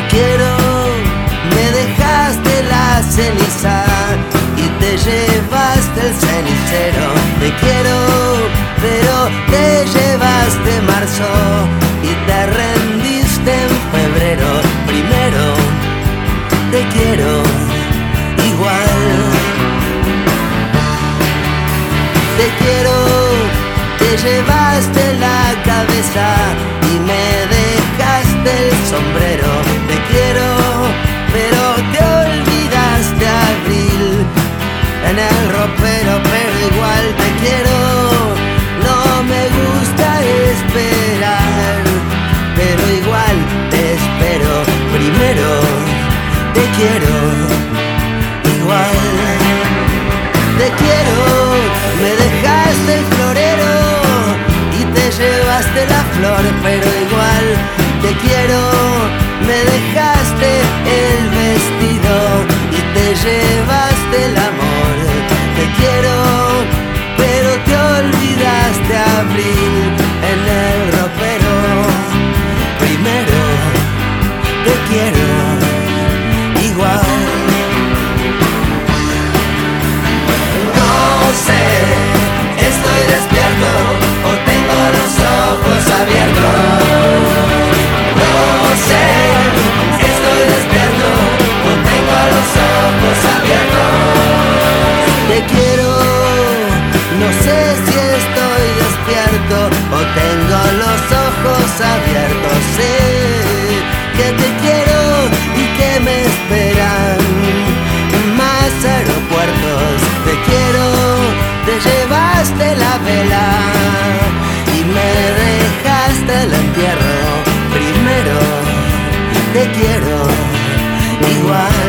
quiero, me dejaste la ceniza y te llevaste el cenicero. Te quiero, pero te llevaste marzo y te rendiste en febrero. Primero, te quiero igual. Te quiero, te llevaste la cabeza y me dejaste el sombrero. Te quiero, pero te olvidaste abril en el ropero, pero igual te quiero. No me gusta esperar, pero igual te espero. Primero, te quiero igual. Te quiero, me dejaste el florero y te llevaste la flor, pero igual te quiero. Me dejaste el vestido y te llevaste el amor. Te quiero, pero te olvidaste abril en el ropero. Primero, te quiero igual. No sé, estoy despierto o tengo los ojos abiertos. No sé, estoy despierto o tengo los ojos abiertos. Te quiero, no sé si estoy despierto o tengo los ojos abiertos. Sé que te quiero y que me esperan más aeropuertos. Te quiero, te llevaste la vela y me dejaste el entierro. Primero, te quiero igual.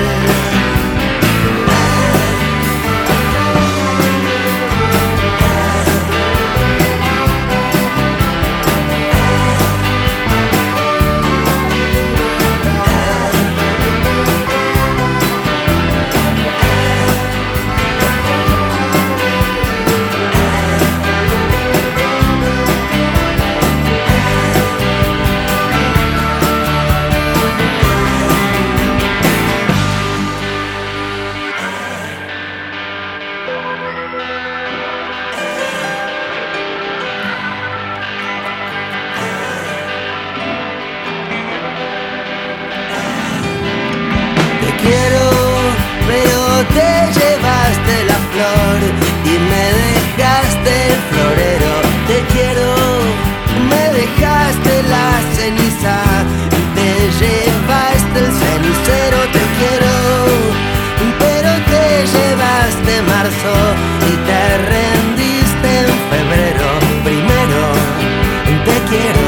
Quiero, pero te llevaste la flor y me dejaste el florero. Te quiero, me dejaste la ceniza y te llevaste el cenicero. Te quiero, pero te llevaste marzo y te rendiste en febrero. Primero, te quiero